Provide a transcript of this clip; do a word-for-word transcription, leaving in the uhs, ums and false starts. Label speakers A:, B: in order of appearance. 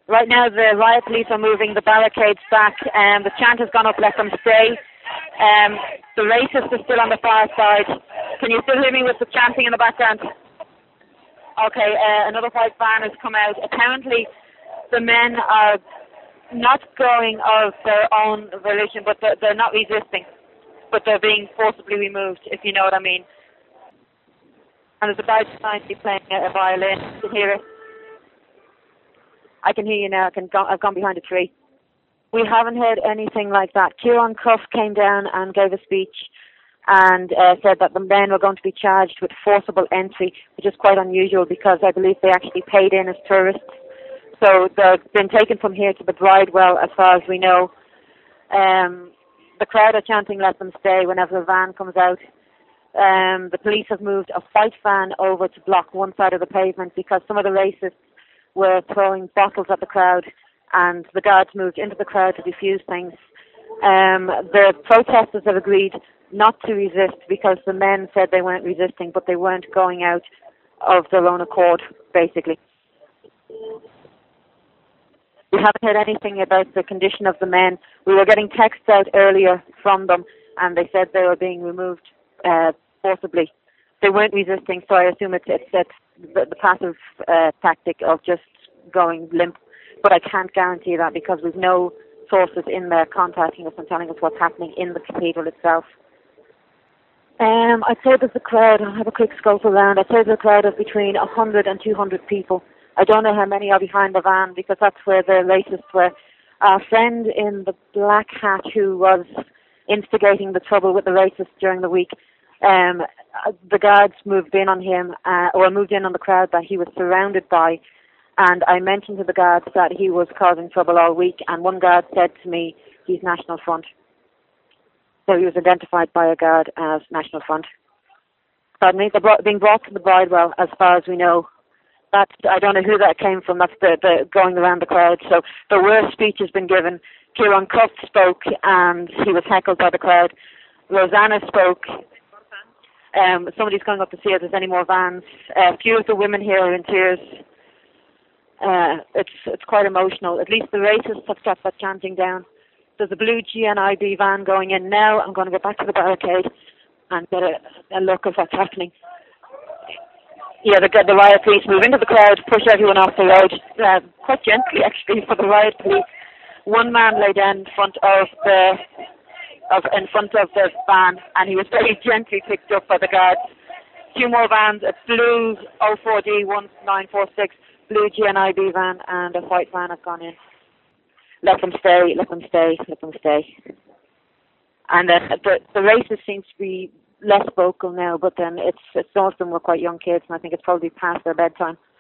A: Right now, the riot police are moving the barricades back. Um, the chant has gone up, let them stay. Um, the racists are still on the far side. Can you still hear me with the chanting in the background? Okay, uh, another white van has come out. Apparently, the men are not going of their own volition, but they're, they're not resisting. But they're being forcibly removed, if you know what I mean. And there's a guy behind me playing a violin. You can hear it. I can hear you now. I can go, I've gone behind a tree. We haven't heard anything like that. Kieran Cuff came down and gave a speech and uh, said that the men were going to be charged with forcible entry, which is quite unusual because I believe they actually paid in as tourists. So they've been taken from here to the Bridewell, as far as we know. Um, the crowd are chanting, let them stay, whenever a van comes out. Um, the police have moved a white van over to block one side of the pavement because some of the racists were throwing bottles at the crowd, and the guards moved into the crowd to defuse things. Um, the protesters have agreed not to resist because the men said they weren't resisting, but they weren't going out of their own accord, basically. We haven't heard anything about the condition of the men. We were getting texts out earlier from them, and they said they were being removed uh, forcibly. They weren't resisting, so I assume it's, it's, it's the, the passive uh, tactic of just going limp. But I can't guarantee that because we've no sources in there contacting us and telling us what's happening in the cathedral itself. Um, I'd say there's a crowd. I'll have a quick scope around. I'd say there's a crowd of between one hundred and two hundred people. I don't know how many are behind the van because that's where the racists were. Our friend in the black hat who was instigating the trouble with the racists during the week, um, the guards moved in on him, uh, or moved in on the crowd that he was surrounded by. And I mentioned to the guards that he was causing trouble all week, and one guard said to me, he's National Front. So he was identified by a guard as National Front. Pardon me, they're brought, being brought to the Bridewell, as far as we know. That, I don't know who that came from, that's the, the going around the crowd. So the worst speech has been given. Kieran Cuff spoke, and he was heckled by the crowd. Rosanna spoke. Um, somebody's going up to see if there's any more vans. Uh, a few of the women here are in tears. Uh, it's it's quite emotional. At least the racists have kept that chanting down. There's a blue G N I B van going in now. I'm going to get back to the barricade and get a, a look of what's happening. Yeah, the, the riot police move into the crowd, push everyone off the road, uh, quite gently actually for the riot police. One man lay down in front of the of in front of the van, and he was very gently picked up by the guards. Two more vans, a blue oh four D one nine four six, blue G N I B van, and a white van have gone in. Let them stay, let them stay, let them stay. And uh, the the racists seem to be less vocal now, but then it's, it's some of them were quite young kids, and I think it's probably past their bedtime.